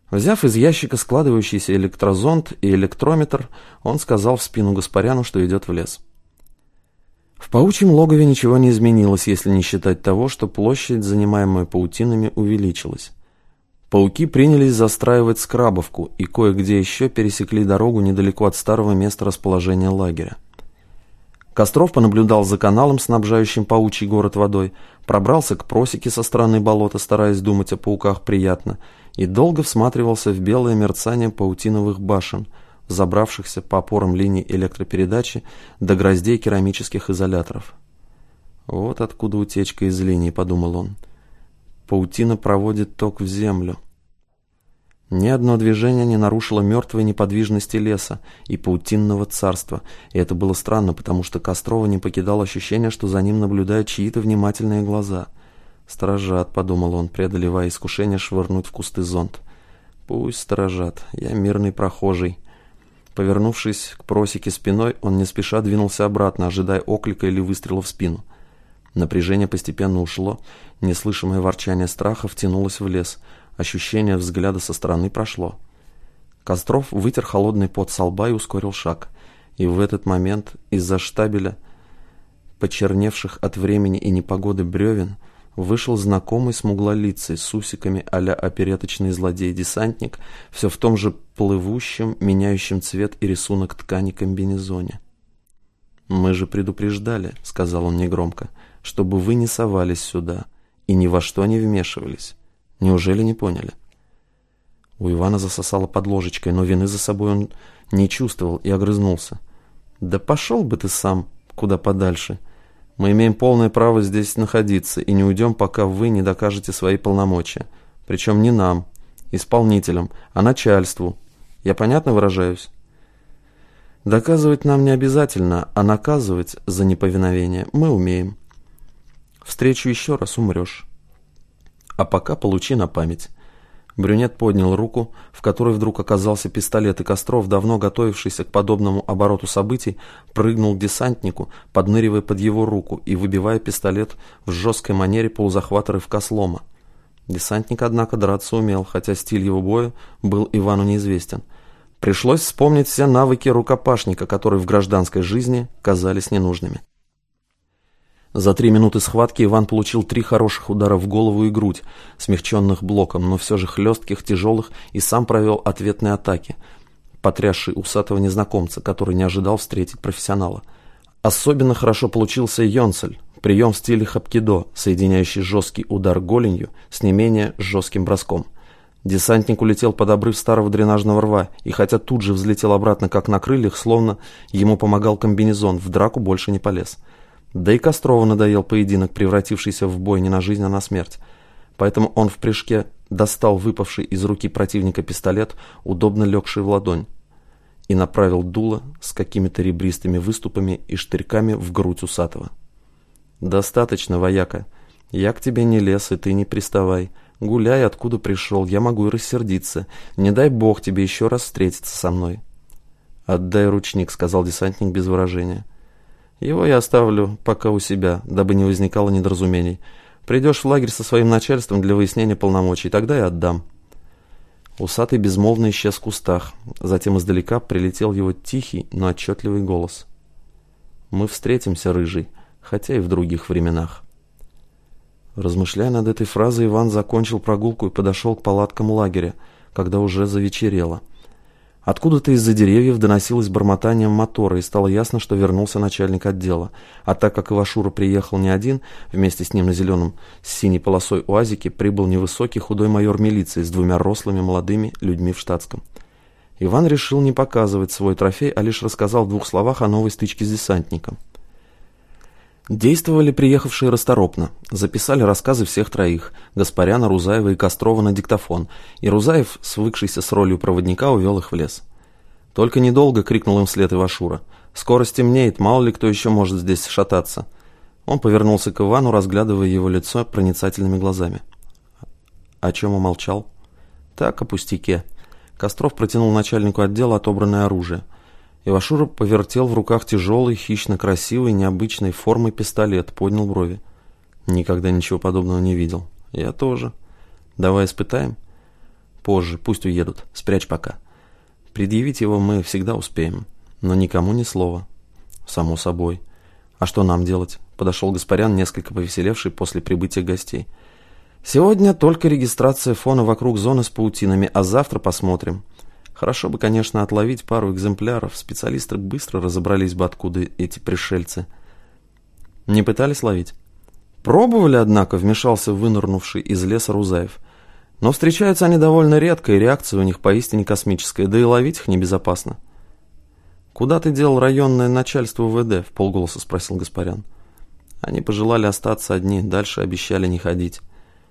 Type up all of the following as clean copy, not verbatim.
Взяв из ящика складывающийся электрозонд и электрометр, он сказал в спину Гаспаряну, что идет в лес. В паучьем логове ничего не изменилось, если не считать того, что площадь, занимаемая паутинами, увеличилась. Пауки принялись застраивать скрабовку и кое-где еще пересекли дорогу недалеко от старого места расположения лагеря. Костров понаблюдал за каналом, снабжающим паучий город водой, пробрался к просеке со стороны болота, стараясь думать о пауках приятно, и долго всматривался в белое мерцание паутиновых башен, забравшихся по опорам линий электропередачи до гроздей керамических изоляторов. «Вот откуда утечка из линий», — подумал он. «Паутина проводит ток в землю». Ни одно движение не нарушило мертвой неподвижности леса и паутинного царства, и это было странно, потому что Кострова не покидало ощущение, что за ним наблюдают чьи-то внимательные глаза. «Сторожат», — подумал он, преодолевая искушение швырнуть в кусты зонт. «Пусть сторожат, я мирный прохожий». Повернувшись к просеке спиной, он не спеша двинулся обратно, ожидая оклика или выстрела в спину. Напряжение постепенно ушло, неслышимое ворчание страха втянулось в лес, ощущение взгляда со стороны прошло. Костров вытер холодный пот со лба и ускорил шаг, и в этот момент из-за штабеля, почерневших от времени и непогоды бревен, вышел знакомый смуглолицый с усиками а-ля опереточный злодей-десантник, все в том же плывущем, меняющем цвет и рисунок ткани комбинезоне. «Мы же предупреждали», — сказал он негромко, — «чтобы вы не совались сюда и ни во что не вмешивались. Неужели не поняли?» У Ивана засосало под ложечкой, но вины за собой он не чувствовал и огрызнулся. «Да пошел бы ты сам куда подальше. Мы имеем полное право здесь находиться и не уйдем, пока вы не докажете свои полномочия. Причем не нам, исполнителям, а начальству. Я понятно выражаюсь?» «Доказывать нам не обязательно, а наказывать за неповиновение мы умеем. Встречу еще раз — умрешь. А пока получи на память». Брюнет поднял руку, в которой вдруг оказался пистолет, и Костров, давно готовившийся к подобному обороту событий, прыгнул к десантнику, подныривая под его руку и выбивая пистолет в жесткой манере полузахвата рывка слома. Десантник, однако, драться умел, хотя стиль его боя был Ивану неизвестен. Пришлось вспомнить все навыки рукопашника, которые в гражданской жизни казались ненужными. За 3 минуты схватки Иван получил 3 хороших удара в голову и грудь, смягченных блоком, но все же хлестких, тяжелых, и сам провел ответные атаки, потрясший усатого незнакомца, который не ожидал встретить профессионала. Особенно хорошо получился йонсель, прием в стиле хапкидо, соединяющий жесткий удар голенью с не менее жестким броском. Десантник улетел под обрыв старого дренажного рва, и хотя тут же взлетел обратно как на крыльях, словно ему помогал комбинезон, в драку больше не полез. Да и Кострову надоел поединок, превратившийся в бой не на жизнь, а на смерть. Поэтому он в прыжке достал выпавший из руки противника пистолет, удобно легший в ладонь, и направил дуло с какими-то ребристыми выступами и штырьками в грудь усатого. «Достаточно, вояка. Я к тебе не лез, и ты не приставай. Гуляй, откуда пришел, я могу и рассердиться. Не дай бог тебе еще раз встретиться со мной». «Отдай ручник», — сказал десантник без выражения. «Его я оставлю пока у себя, дабы не возникало недоразумений. Придешь в лагерь со своим начальством для выяснения полномочий, тогда и отдам». Усатый безмолвно исчез в кустах. Затем издалека прилетел его тихий, но отчетливый голос. «Мы встретимся, рыжий, хотя и в других временах». Размышляя над этой фразой, Иван закончил прогулку и подошел к палаткам лагеря, когда уже завечерело. Откуда-то из-за деревьев доносилось бормотание мотора, и стало ясно, что вернулся начальник отдела. А так как Ивашура приехал не один, вместе с ним на зеленом с синей полосой уазике прибыл невысокий худой майор милиции с 2 рослыми молодыми людьми в штатском. Иван решил не показывать свой трофей, а лишь рассказал в 2 словах о новой стычке с десантником. Действовали приехавшие расторопно, записали рассказы всех 3 – Гаспаряна, Рузаева и Кострова на диктофон, и Рузаев, свыкшийся с ролью проводника, увел их в лес. «Только недолго!» – крикнул им вслед Ивашура. «Скоро стемнеет, мало ли кто еще может здесь шататься». Он повернулся к Ивану, разглядывая его лицо проницательными глазами. «О чем умолчал?» «Так, о пустяке». Костров протянул начальнику отдела отобранное оружие. Ивашура повертел в руках тяжелый, хищно красивый, необычной формы пистолет, поднял брови. «Никогда ничего подобного не видел». «Я тоже». «Давай испытаем». Позже, пусть уедут. Спрячь пока. Предъявить его мы всегда успеем. Но никому ни слова. Само собой. А что нам делать? Подошел Гаспарян, несколько повеселевший после прибытия гостей. Сегодня только регистрация фона вокруг зоны с паутинами, а завтра посмотрим. Хорошо бы, конечно, отловить пару экземпляров. Специалисты быстро разобрались бы, откуда эти пришельцы. Не пытались ловить? Пробовали, однако, вмешался вынырнувший из леса Рузаев. Но встречаются они довольно редко, и реакция у них поистине космическая, да и ловить их небезопасно. «Куда ты делал районное начальство УВД?» — вполголоса спросил Гаспарян. Они пожелали остаться одни, дальше обещали не ходить.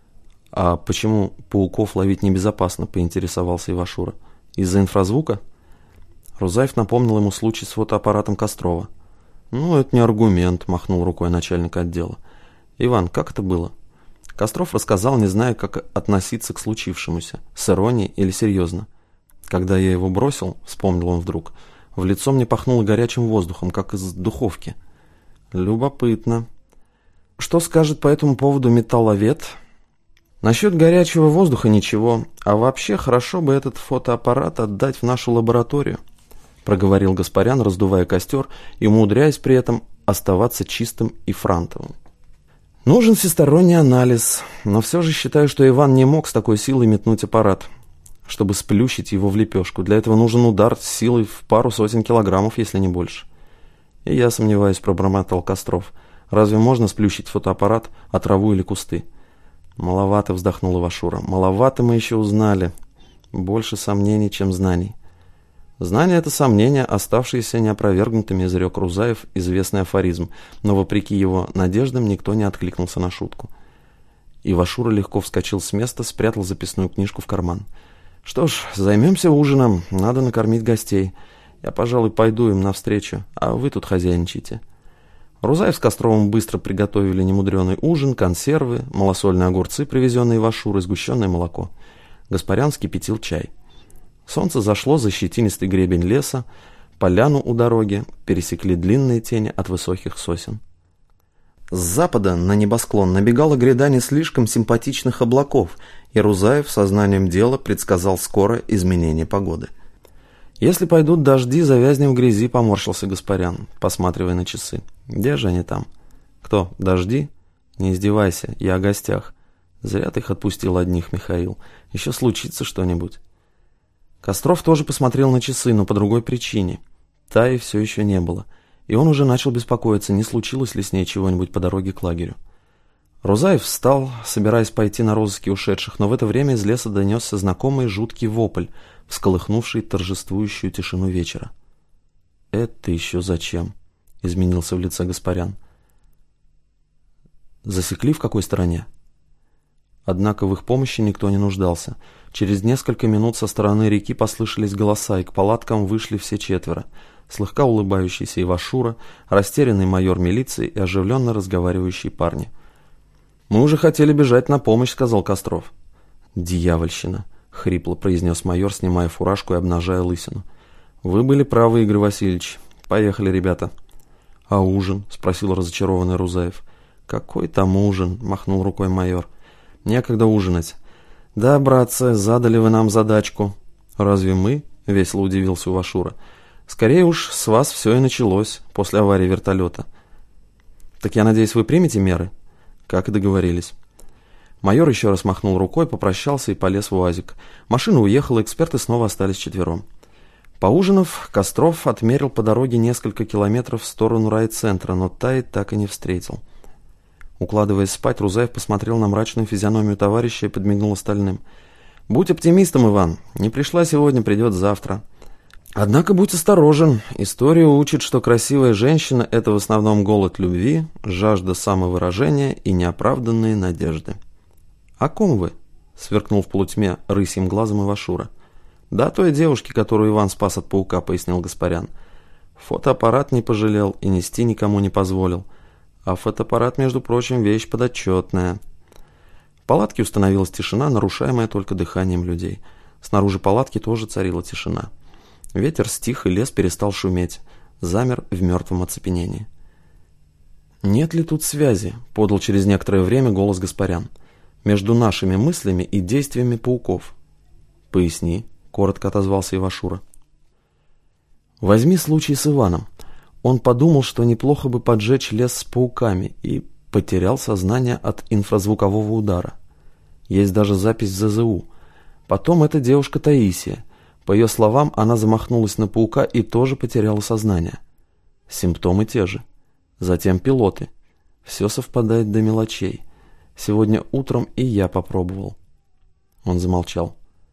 «А почему пауков ловить небезопасно?» — поинтересовался Ивашура. «Из-за инфразвука?» Рузаев напомнил ему случай с фотоаппаратом Кострова. «Ну, это не аргумент», — махнул рукой начальник отдела. «Иван, как это было?» Костров рассказал, не зная, как относиться к случившемуся, с иронией или серьезно. «Когда я его бросил, — вспомнил он вдруг, — в лицо мне пахнуло горячим воздухом, как из духовки». «Любопытно. Что скажет по этому поводу металловед?» «Насчет горячего воздуха ничего, а вообще хорошо бы этот фотоаппарат отдать в нашу лабораторию», — проговорил Гаспарян, раздувая костер и умудряясь при этом оставаться чистым и франтовым. «Нужен всесторонний анализ, но все же считаю, что Иван не мог с такой силой метнуть аппарат, чтобы сплющить его в лепешку. Для этого нужен удар с силой в пару сотен килограммов, если не больше». «И я сомневаюсь», — пробормотал Костров. «Разве можно сплющить фотоаппарат, а траву или кусты?» «Маловато», — вздохнул Ивашура. «Маловато мы еще узнали. Больше сомнений, чем знаний». «Знания — это сомнения, оставшиеся неопровергнутыми», — изрек Рузаев известный афоризм, но, вопреки его надеждам, никто не откликнулся на шутку. Ивашура легко вскочил с места, спрятал записную книжку в карман. «Что ж, займемся ужином, надо накормить гостей. Я, пожалуй, пойду им навстречу, а вы тут хозяйничайте». Рузаев с Костровым быстро приготовили немудреный ужин, консервы, малосольные огурцы, привезенные Ивашурой, сгущенное молоко. Гаспарян вскипятил чай. Солнце зашло за щетинистый гребень леса, поляну у дороги пересекли длинные тени от высоких сосен. С запада на небосклон набегала гряда не слишком симпатичных облаков, и Рузаев сознанием дела предсказал скорое изменение погоды. «Если пойдут дожди, завязнем в грязи», — поморщился Гаспарян, посматривая на часы. «Где же они там?» «Кто, дожди?» «Не издевайся, я о гостях. Зря ты их отпустил одних, Михаил. Еще случится что-нибудь». Костров тоже посмотрел на часы, но по другой причине. Таи все еще не было, и он уже начал беспокоиться, не случилось ли с ней чего-нибудь по дороге к лагерю. Рузаев встал, собираясь пойти на розыски ушедших, но в это время из леса донесся знакомый жуткий вопль, всколыхнувший торжествующую тишину вечера. «Это еще зачем?» — изменился в лице Гаспарян. «Засекли, в какой стороне?» Однако в их помощи никто не нуждался. Через несколько минут со стороны реки послышались голоса, и к палаткам вышли все четверо. Слегка улыбающийся Ивашура, растерянный майор милиции и оживленно разговаривающие парни. «Мы уже хотели бежать на помощь», — сказал Костров. «Дьявольщина», — хрипло произнес майор, снимая фуражку и обнажая лысину. «Вы были правы, Игорь Васильевич. Поехали, ребята». «А ужин?» — спросил разочарованный Рузаев. «Какой там ужин?» — махнул рукой майор. «Некогда ужинать». «Да, братцы, задали вы нам задачку». «Разве мы?» — весело удивился Ивашура. «Скорее уж с вас все и началось после аварии вертолета». «Так я надеюсь, вы примете меры?» «Как и договорились». Майор еще раз махнул рукой, попрощался и полез в УАЗик. Машина уехала, эксперты снова остались четвером. Поужинав, Костров отмерил по дороге несколько километров в сторону райцентра, но Таи так и не встретил. Укладываясь спать, Рузаев посмотрел на мрачную физиономию товарища и подмигнул остальным. «Будь оптимистом, Иван. Не пришла сегодня, придет завтра. Однако будь осторожен. История учит, что красивая женщина – это в основном голод любви, жажда самовыражения и неоправданные надежды». «О ком вы?» – сверкнул в полутьме рысьим глазом Ивашура. «Да, той девушке, которую Иван спас от паука», – пояснил Гаспарян. «Фотоаппарат не пожалел и нести никому не позволил. А фотоаппарат, между прочим, вещь подотчетная». В палатке установилась тишина, нарушаемая только дыханием людей. Снаружи палатки тоже царила тишина. Ветер стих, и лес перестал шуметь, замер в мертвом оцепенении. «Нет ли тут связи?» — подал через некоторое время голос Гаспарян. «Между нашими мыслями и действиями пауков». «Поясни», — коротко отозвался Ивашура. «Возьми случай с Иваном. Он подумал, что неплохо бы поджечь лес с пауками, и потерял сознание от инфразвукового удара. Есть даже запись в ЗЗУ. Потом эта девушка Таисия. По ее словам, она замахнулась на паука и тоже потеряла сознание. Симптомы те же. Затем пилоты. Все совпадает до мелочей. Сегодня утром и я попробовал». Он замолчал.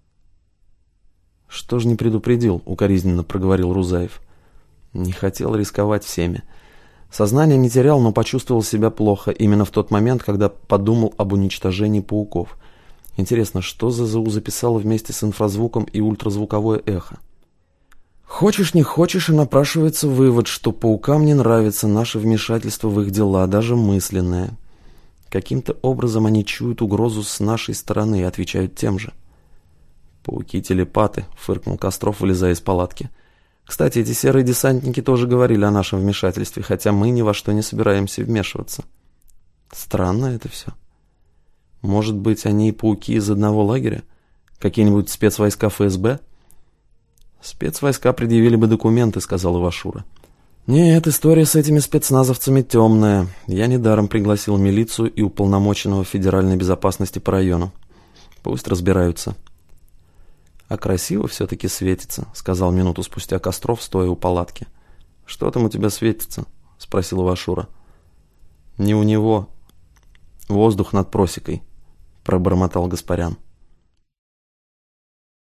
«Что ж не предупредил?» — укоризненно проговорил Рузаев. «Не хотел рисковать всеми. Сознание не терял, но почувствовал себя плохо именно в тот момент, когда подумал об уничтожении пауков. Интересно, что ЗЗУ записало вместе с инфразвуком и ультразвуковое эхо?» «Хочешь не хочешь, и напрашивается вывод, что паукам не нравится наше вмешательство в их дела, даже мысленное. Каким-то образом они чуют угрозу с нашей стороны и отвечают тем же». «Пауки-телепаты», — фыркнул Костров, вылезая из палатки. «Кстати, эти серые десантники тоже говорили о нашем вмешательстве, хотя мы ни во что не собираемся вмешиваться. Странно это все. Может быть, они и пауки из одного лагеря? Какие-нибудь спецвойска ФСБ?» «Спецвойска предъявили бы документы», — сказал Ивашура. «Нет, история с этими спецназовцами темная. Я недаром пригласил милицию и уполномоченного федеральной безопасности по району. Пусть разбираются». «А красиво все-таки светится», — сказал минуту спустя Костров, стоя у палатки. «Что там у тебя светится?» — спросил Ивашура. «Не у него. Воздух над просекой», — пробормотал Гаспарян.